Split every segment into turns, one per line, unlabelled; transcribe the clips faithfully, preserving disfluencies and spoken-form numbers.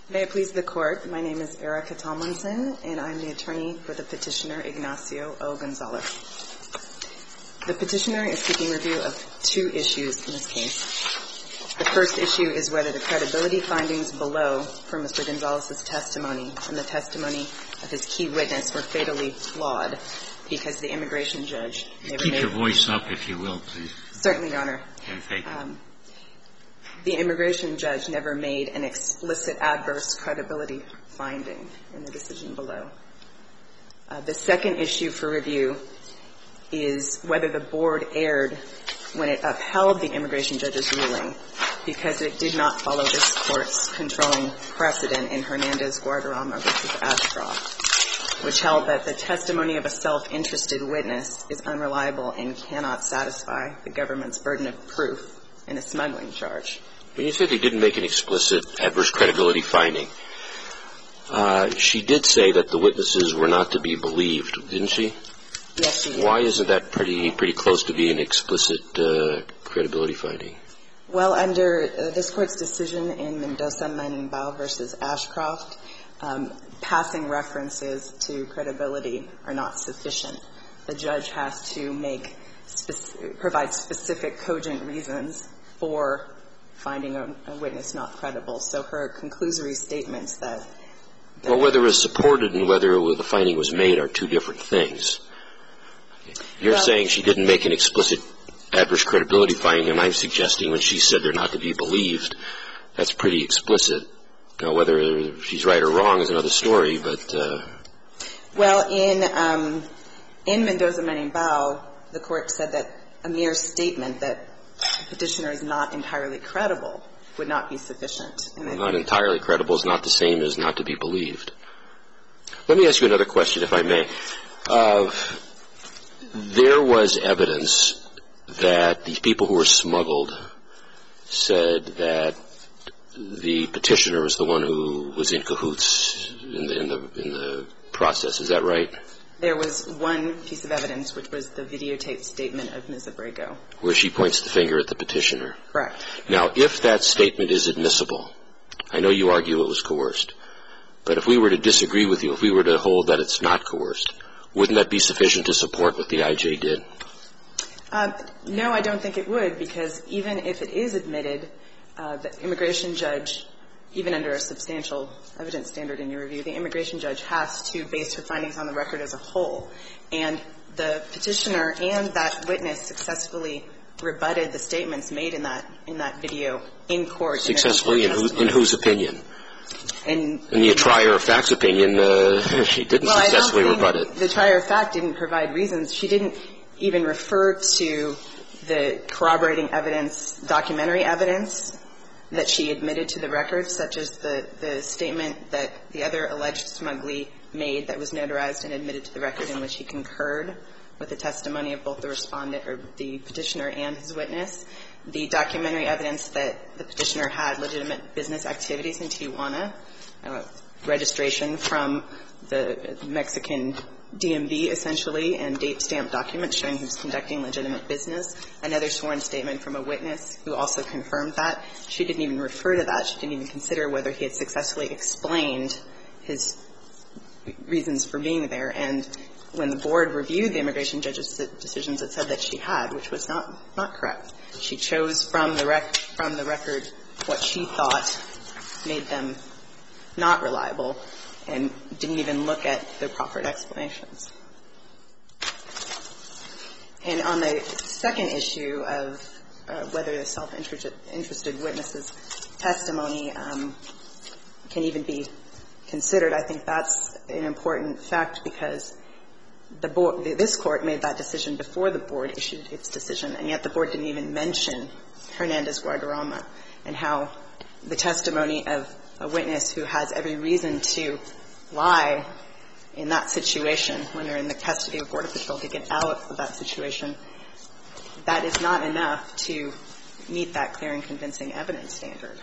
May it please the Court, my name is Erica Tomlinson, and I'm the attorney for the petitioner Ignacio O. Gonzalez. The petitioner is seeking review of two issues in this case. The first issue is whether the credibility findings below for Mister Gonzalez's testimony and the testimony of his key witness were fatally flawed because the immigration judge never
Keep
made...
your voice up, if you will, please.
Certainly, Your Honor.
Okay, thank you.
Um, the immigration judge never made an explicit adverse credibility finding in the decision below. Uh, the second issue for review is whether the board erred when it upheld the immigration judge's ruling because it did not follow this Court's controlling precedent in Hernandez-Guadarrama v. Ashcroft, which held that the testimony of a self-interested witness is unreliable and cannot satisfy the government's burden of proof in a smuggling charge.
When you said they didn't make an explicit adverse credibility finding, uh, she did say that the witnesses were not to be believed, didn't she?
Yes, she did.
Why isn't that pretty pretty close to being an explicit uh, credibility finding?
Well, under uh, this Court's decision in Mendoza-Manambao v. Ashcroft, um, passing references to credibility are not sufficient. The judge has to make spec- provide specific cogent reasons for finding a, a witness not credible. So her conclusory statements that, that
well, whether it's supported and whether the finding was made are two different things. You're
well, saying
she didn't make an explicit adverse credibility finding, and I'm suggesting when she said they're not to be believed, that's pretty explicit. Now, whether she's right or wrong is another story, but... Uh,
well, in, um, in Mendoza-Manambao, the Court said that a mere statement that the petitioner is not entirely credible would not be sufficient. And
well, not entirely credible is not the same as not to be believed. Let me ask you another question, if I may. Uh, there was evidence that these people who were smuggled said that the petitioner was the one who was in cahoots in the, in the, in the process. Is that right?
There was one piece of evidence, which was the videotaped statement of Miz Abrego.
Where she points the finger at the petitioner.
Correct.
Now, if that statement is admissible, I know you argue it was coerced, but if we were to disagree with you, if we were to hold that it's not coerced, wouldn't that be sufficient to support what the I J did?
Um, no, I don't think it would, because even if it is admitted, uh, the immigration judge, even under a substantial evidence standard in your review, the immigration judge has to base her findings on the record as a whole. And the petitioner and that witness successfully rebutted the statements made in that in that video in court.
Successfully? In, who, in whose opinion?
In,
in the trier of fact's opinion, uh, she didn't
well,
successfully
I don't think
rebut it.
The trier of fact didn't provide reasons. She didn't even refer to the corroborating evidence, documentary evidence that she admitted to the record, such as the, the statement that the other alleged smuggler made that was notarized and admitted to the record, in which he concurred with the testimony of both the respondent or the petitioner and his witness. The documentary evidence that the petitioner had legitimate business activities in Tijuana, uh, registration from the Mexican D M V, essentially, and date stamp documents showing he was conducting legitimate business. Another sworn statement from a witness who also confirmed that. She didn't even refer to that. She didn't even consider whether he had successfully explained his reasons for being there. And when the board reviewed the immigration judge's decisions, it said that she had, which was not, not correct. She chose from the rec- from the record what she thought made them not reliable, and didn't even look at the proffered explanations. And on the second issue of uh, whether the self-interested witness's testimony um, can even be considered, I think that's an important fact, because the board, this Court made that decision before the board issued its decision, and yet the board didn't even mention Hernandez-Guadarrama and how the testimony of a witness who has every reason to lie in that situation when they're in the custody of Border Patrol to get out of that situation, that is not enough to meet that clear and convincing evidence standard.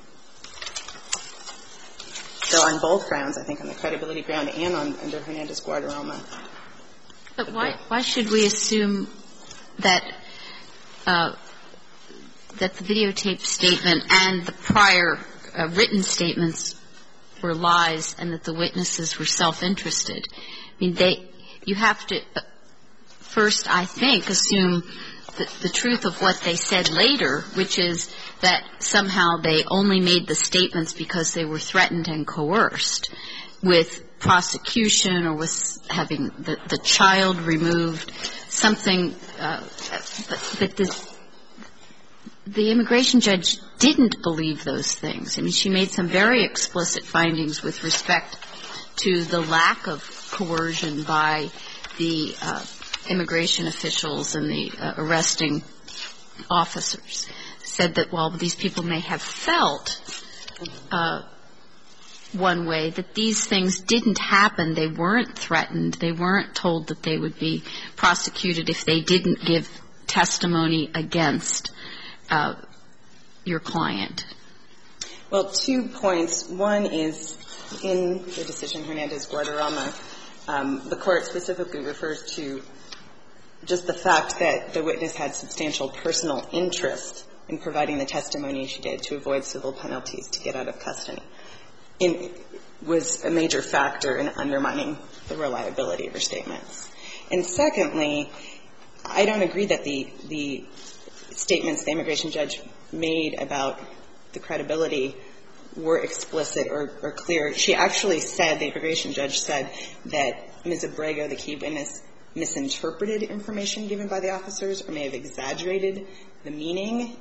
So on both grounds, I think on the credibility ground and on under Hernandez-Guadarrama.
But why, why should we assume that uh, that the videotaped statement and the prior uh, written statements were lies and that the witnesses were self-interested. I mean, they, you have to first, I think, assume the, the truth of what they said later, which is that somehow they only made the statements because they were threatened and coerced with prosecution or with having the, the child removed, something, uh, but, but the, the immigration judge didn't believe those things. I mean, she made some very explicit findings with respect to the lack of coercion by the uh, immigration officials and the uh, arresting officers. Said that while these people may have felt uh, one way, that these things didn't happen. They weren't threatened. They weren't told that they would be prosecuted if they didn't give testimony against uh, your client.
Well, two points. One is in the decision Hernandez-Guadarrama, um, the court specifically refers to just the fact that the witness had substantial personal interest in providing the testimony she did to avoid civil penalties to get out of custody. In, was a major factor in undermining the reliability of her statements. And secondly, I don't agree that the, the statements the immigration judge made about the credibility were explicit or, or clear. She actually said, the immigration judge said, that Miz Abrego, the key witness, misinterpreted information given by the officers or may have exaggerated the meaning.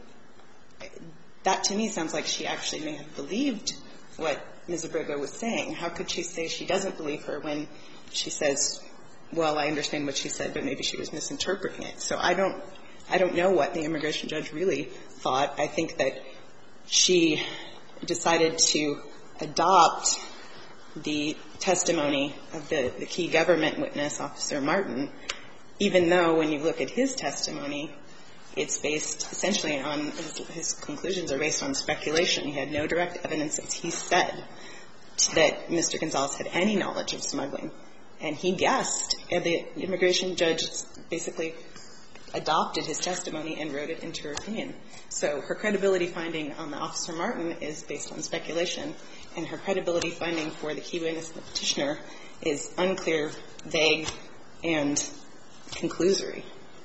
That to me sounds like she actually may have believed what Miz Abrego was saying. How could she say she doesn't believe her when she says, well, I understand what she said, but maybe she was misinterpreting it. So I don't, I don't know what the immigration judge really thought. I think that she decided to adopt the testimony of the, the key government witness, Officer Martin, even though when you look at his testimony, it's based essentially on, his, his conclusions are based on speculation. He had no direct evidence, as he said, that Mister Gonzalez had any knowledge of smuggling. And he guessed, and the immigration judge basically adopted his testimony and wrote it into her opinion. So her credibility finding on the Officer Martin is based on speculation, and her credibility finding for the key witness and the petitioner is unclear, vague, and conclusory.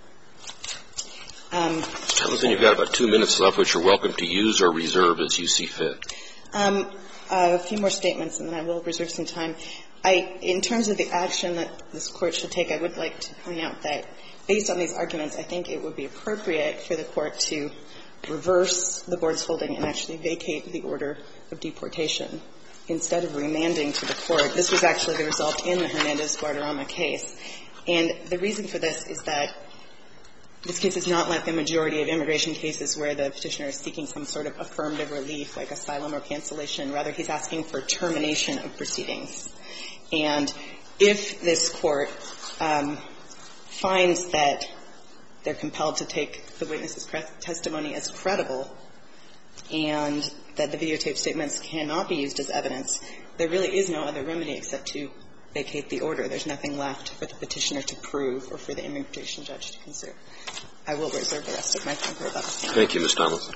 Um,
Miz Hamilton, you've got about two minutes left, which you're welcome to use or reserve as you see fit.
Um, a few more statements, and then I will reserve some time. I, in terms of the action that this Court should take, I would like to point out that based on these arguments, I think it would be appropriate for the Court to reverse the Board's holding and actually vacate the order of deportation instead of remanding to the Court. This was actually the result in the Hernandez-Guadarrama case. And the reason for this is that this case is not like the majority of immigration cases where the petitioner is seeking some sort of affirmative relief, like asylum or cancellation. Rather, he's asking for termination of proceedings. And if this Court um, finds that they're compelled to take the witness's testimony as credible and that the videotape statements cannot be used as evidence, there really is no other remedy except to vacate the order. There's nothing left for the petitioner to prove or for the immigration judge to consider. I will reserve the rest of my time for rebuttal.
Thank you, Miz Tomlinson.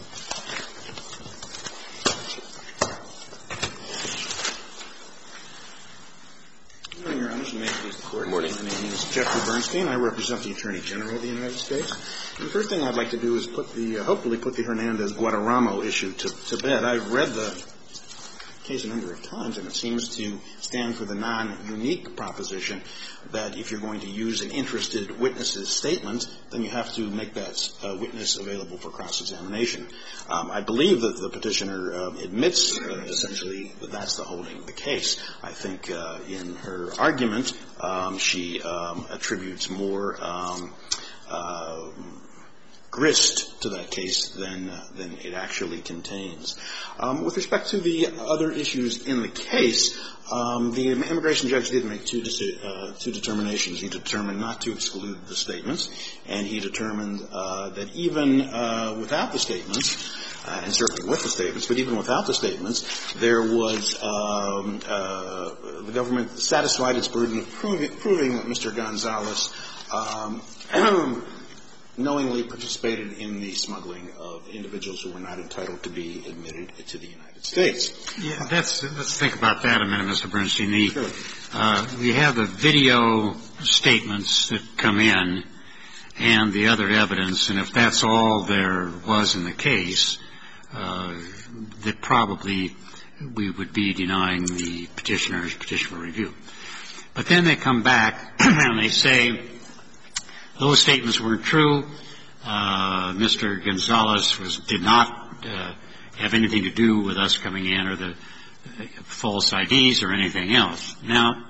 Good morning, Your Honors, and may it please the Court.
Good morning.
My name is Jeffrey Bernstein. I represent the Attorney General of the United States. And the first thing I'd like to do is put the, uh, hopefully put the Hernandez-Guadarrama issue to, to bed. I've read the case a number of times, and it seems to stand for the non-unique proposition that if you're going to use an interested witness's statement, then you have to make that uh, witness available for cross-examination. Um, I believe that the petitioner uh, admits uh, essentially that that's the holding of the case. I think uh, in her argument, um, she um, attributes more um, uh, grist to that case than uh, than it actually contains. Um, with respect to the other issues in the case, um, the immigration judge did make two, uh, two determinations. He determined not to exclude the statements, and he determined uh, that even uh, without the statements, uh, and certainly with the statements, but even without the statements, there was um, uh, the government satisfied its burden of proving, proving that Mister Gonzalez um, knowingly participated in the smuggling of individuals who were not entitled to be admitted to the United States.
Yeah, that's, let's think about that a minute, Mister Bernstein. The, sure. uh, we have the video statements that come in and the other evidence, and if that's all there was in the case, uh, that probably we would be denying the petitioner's petition for review. But then they come back and they say those statements weren't true. Uh, Mister Gonzalez was did not uh, have anything to do with us coming in or the uh, false I Ds or anything else. Now,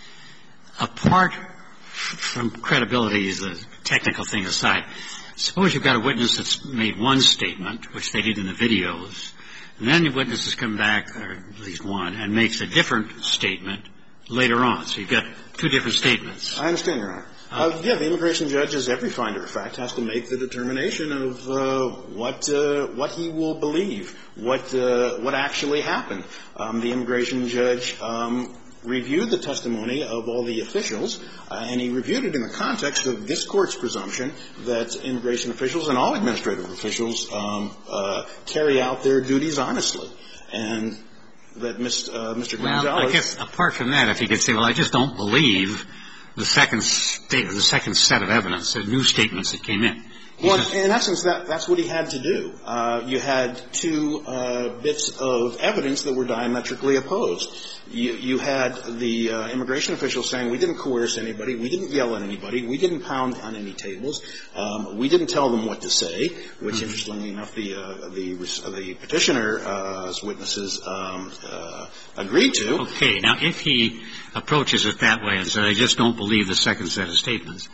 apart from credibility as a technical thing aside, suppose you've got a witness that's made one statement, which they did in the videos, and then the witness has come back, or at least one, and makes a different statement later on. So you've got two different statements.
I understand, Your Honor. Uh, yeah, the immigration judge, as every finder of fact, has to make the determination of uh, what uh, what he will believe, what uh, what actually happened. Um, the immigration judge um, reviewed the testimony of all the officials, uh, and he reviewed it in the context of this Court's presumption that immigration officials and all administrative officials um, uh, carry out their duties honestly, and that Mister Uh, Mister Gonzalez.
Well, I guess apart from that, if he could say, well, I just don't believe the second state, the second set of evidence, the new statements that came in.
He well, says, in essence, that, that's what he had to do. Uh, you had two uh, bits of evidence that were diametrically opposed. You, you had the uh, immigration officials saying, we didn't coerce anybody, we didn't yell at anybody, we didn't pound on any tables, um, we didn't tell them what to say, which, mm-hmm. interestingly enough, the uh, the, the petitioner's uh, witnesses um, uh, agreed to.
Okay. Now, if he approaches it that way and says, I just don't believe the second set of statements,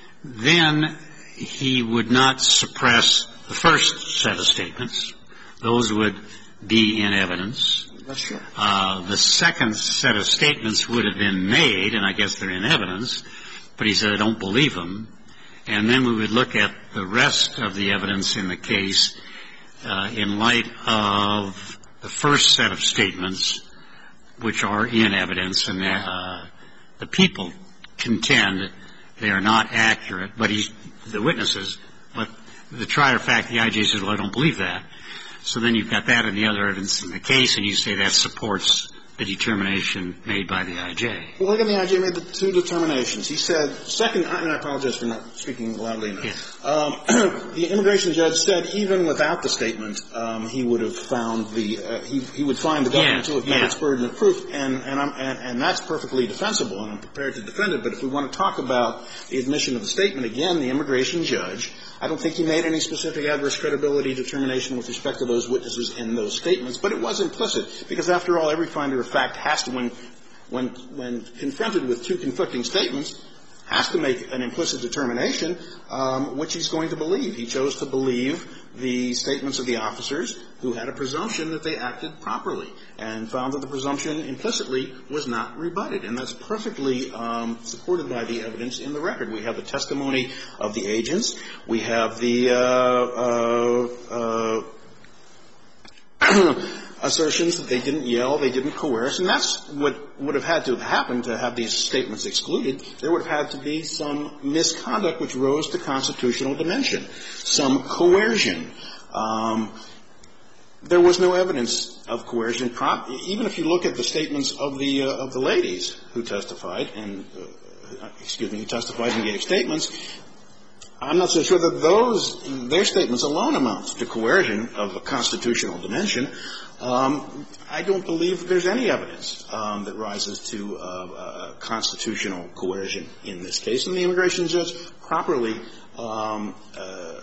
then he would not suppress the first set of statements. Those would be in evidence.
That's true.
Uh, the second set of statements would have been made, and I guess they're in evidence, but he said, I don't believe them. And then we would look at the rest of the evidence in the case uh, in light of the first set of statements, which are in evidence, and uh, the people contend they are not accurate, but he's, the witnesses, but the trier of fact, the I J says, well, I don't believe that. So then you've got that and the other evidence in the case, and you say that supports the determination made by the I J.
Well, again, the I J made the two determinations. He said, second, and I apologize for not speaking loudly enough.
Yes.
Um, the immigration judge said even without the statement, um, he would have found the, uh, he, he would find the government
yes.
to have met
yeah.
its burden of proof, and, and, I'm, and, and that's perfectly defensible, and I'm prepared to defend it. But if we want to talk about the admission of the statement, again, the immigration judge, I don't think he made any specific adverse credibility determination with respect to those witnesses in those statements, but it was implicit, because after all, every finder of fact has to, when, when, when confronted with two conflicting statements, has to make an implicit determination, um, which he's going to believe. He chose to believe the statements of the officers who had a presumption that they acted properly and found that the presumption implicitly was not rebutted. And that's perfectly um, supported by the evidence in the record. We have the testimony of the agents. We have the uh, uh, uh, assertions that they didn't yell, they didn't coerce, and that's what would have had to have happened to have these statements excluded. There would have had to be some misconduct which rose to constitutional dimension, some coercion. Um, there was no evidence of coercion. Even if you look at the statements of the uh, of the ladies who testified and uh, excuse me, who testified and gave statements, I'm not so sure that those their statements alone amount to coercion of a constitutional dimension. Um, I don't believe there's any evidence um, that rises to uh, uh, constitutional coercion in this case, and the immigration judge properly um, uh,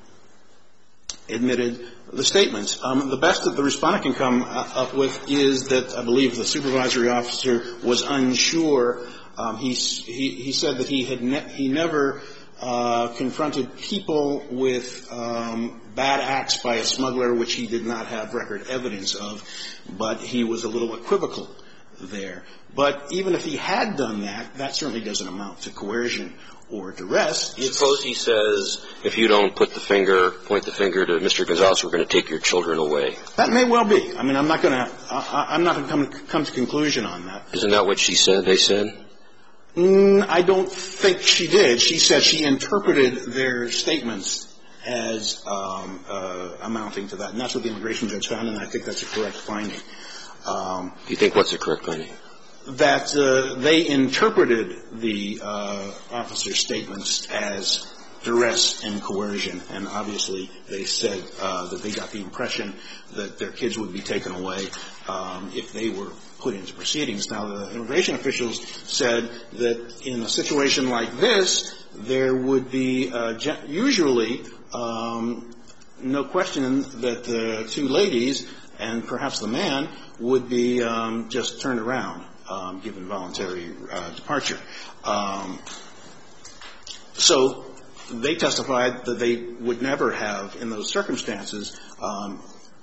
admitted the statements. Um, the best that the respondent can come up with is that I believe the supervisory officer was unsure. Um, he, he he said that he had ne- he never uh, confronted people with um, bad acts by a smuggler, which he did not have record evidence of, but he was a little equivocal there. But even if he had done that, that certainly doesn't amount to coercion or duress. It's
Suppose he says, if you don't put the finger, point the finger to Mister Gonzalez, we're going to take your children away.
That may well be. I mean, I'm not going to, I'm not going to come, come to conclusion on that.
Isn't that what she said, they said?
Mm, I don't think she did. She said she interpreted their statements as um, uh, amounting to that. And that's what the immigration judge found, and I think that's a correct finding. Um,
Do you think what's the correct finding?
That uh, they interpreted the uh, officer's statements as duress and coercion, and obviously they said uh, that they got the impression that their kids would be taken away um, if they were put into proceedings. Now, the immigration officials said that in a situation like this, there would be uh, usually um, no question that the two ladies and perhaps the man would be um, just turned around, um, given voluntary uh, departure. Um, so they testified that they would never have, in those circumstances, um,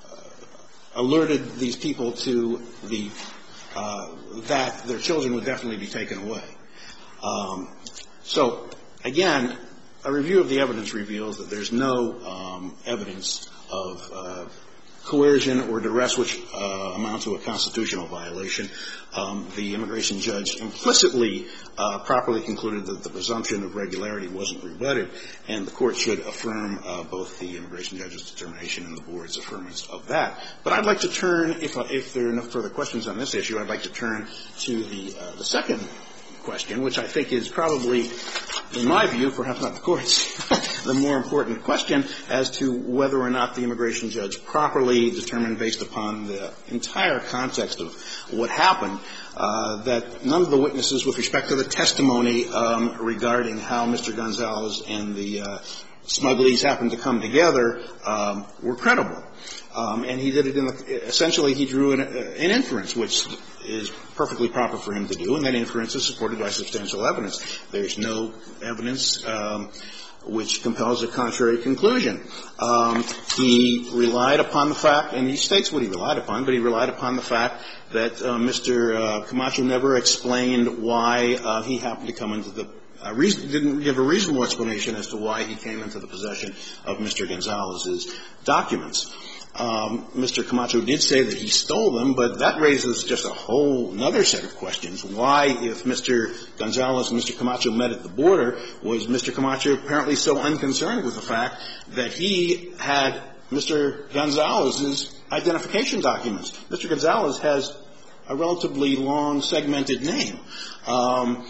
alerted these people to the uh, that their children would definitely be taken away. Um, so, again, a review of the evidence reveals that there's no um, evidence of uh, coercion or duress which uh, amount to a constitutional violation. Um, the immigration judge implicitly uh, properly concluded that the presumption of regularity wasn't rebutted, and the court should affirm uh, both the immigration judge's determination and the board's affirmance of that. But I'd like to turn, if, uh, if there are no further questions on this issue, I'd like to turn to the, uh, the second question, which I think is probably, in my view, perhaps not the court's, the more important question as to whether or not the immigration judge properly determined, based upon the entire context of what happened, uh, that none of the witnesses with respect to the testimony um, regarding how Mister Gonzalez and the uh, smugglies happened to come together um, were credible. Um, and he did it in the, essentially he drew an, an inference, which is perfectly proper for him to do, and that inference is supported by substantial evidence. There's no evidence um, which compels a contrary conclusion. Um, he relied upon the fact, and he states what he relied upon, but he relied upon the fact that uh, Mister Uh, Camacho never explained why uh, he happened to come into the Uh, reason, didn't give a reasonable explanation as to why he came into the possession of Mister Gonzalez's documents. Um, Mister Camacho did say that he stole them, but that raises just a whole another set of questions. Why, if Mister Gonzalez and Mister Camacho met at the border, was Mister Camacho apparently so unconcerned with the fact that he had Mister Gonzalez's identification documents? Mister Gonzalez has a relatively long, segmented name. Um,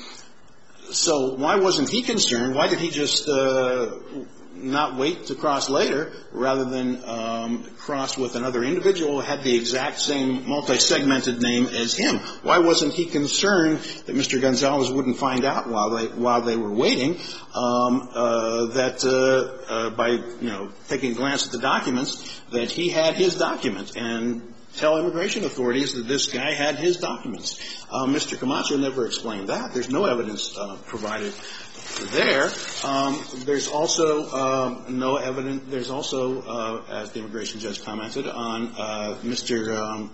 So why wasn't he concerned? Why did he just uh, not wait to cross later rather than um, cross with another individual who had the exact same multi-segmented name as him? Why wasn't he concerned that Mister Gonzalez wouldn't find out while they while they were waiting um, uh, that uh, uh, by you know taking a glance at the documents that he had his document and tell immigration authorities that this guy had his documents? Uh, Mister Camacho never explained that. There's no evidence uh, provided there. Um, there's also um, no evidence. There's also, uh, as the immigration judge commented, on uh, Mister Um,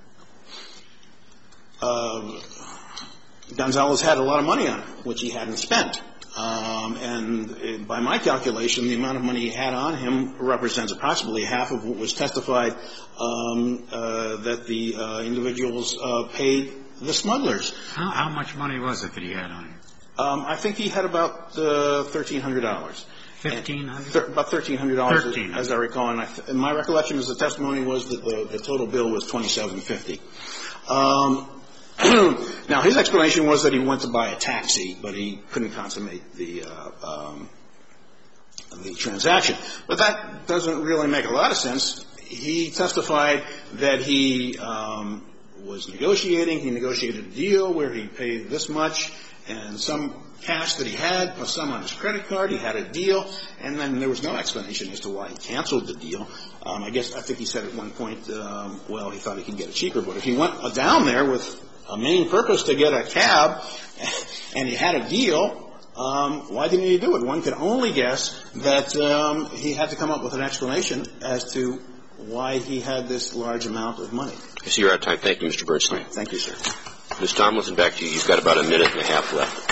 uh, Gonzalez had a lot of money on him, which he hadn't spent. Um, and by my calculation, the amount of money he had on him represents approximately half of what was testified um, uh, that the uh, individuals uh, paid the smugglers.
How, how much money was it that he had on him?
Um, I think he had about uh, thirteen hundred dollars.
Fifteen hundred.
Th- about thirteen hundred dollars,
Thirteen,
as I recall. And, I th- and my recollection is the testimony was that the, the total bill was twenty-seven fifty. Um, now, his explanation was that he went to buy a taxi, but he couldn't consummate the uh, um, the transaction. But that doesn't really make a lot of sense. He testified that he um, was negotiating. He negotiated a deal where he paid this much and some cash that he had, plus some on his credit card. He had a deal, and then there was no explanation as to why he canceled the deal. Um, I guess I think he said at one point, um, well, he thought he could get it cheaper. But if he went down there with a main purpose to get a cab, and he had a deal, um, why didn't he do it? One could only guess that um, he had to come up with an explanation as to why he had this large amount of money.
I see you're out of time. Thank you, Mister Bernstein.
Thank you, sir.
Miz Tomlinson, back to you. You've got about a minute and a half left.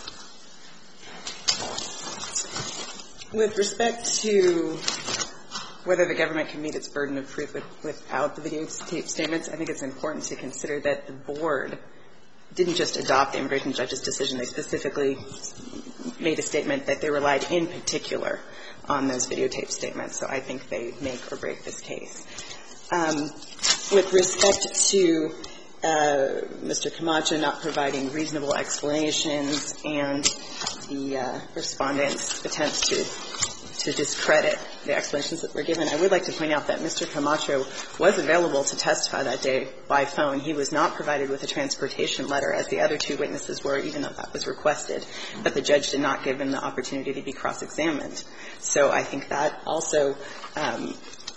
With respect to whether the government can meet its burden of proof with, without the videotape statements, I think it's important to consider that the board didn't just adopt the immigration judge's decision. They specifically made a statement that they relied in particular on those videotape statements. So I think they make or break this case. Um, with respect to uh, Mister Camacho not providing reasonable explanations and the uh, respondent's attempts to to discredit the explanations that were given, I would like to point out that Mister Camacho was available to testify that day by phone. He was not provided with a transportation letter, as the other two witnesses were, even though that was requested. But the judge did not give him the opportunity to be cross-examined. So I think that also um,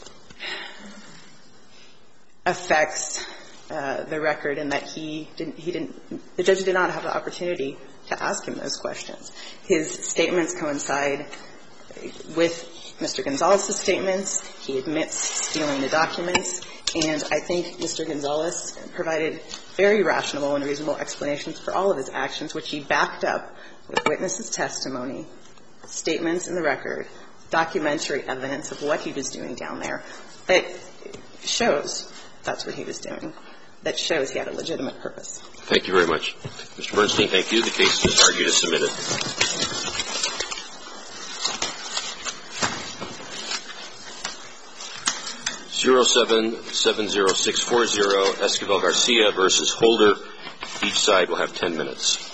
affects uh, the record in that he didn't, he didn't, the judge did not have the opportunity to ask him those questions. His statements coincide with Mister Gonzalez's statements. He admits stealing the documents. And I think Mister Gonzalez provided very rational and reasonable explanations for all of his actions, which he backed up with witnesses' testimony, statements in the record, documentary evidence of what he was doing down there that shows that's what he was doing, that shows he had a legitimate purpose.
Thank you very much. Mister Bernstein, thank you. The case is argued as submitted. zero seven seven zero six four zero Esquivel Garcia versus Holder. Each side will have ten minutes.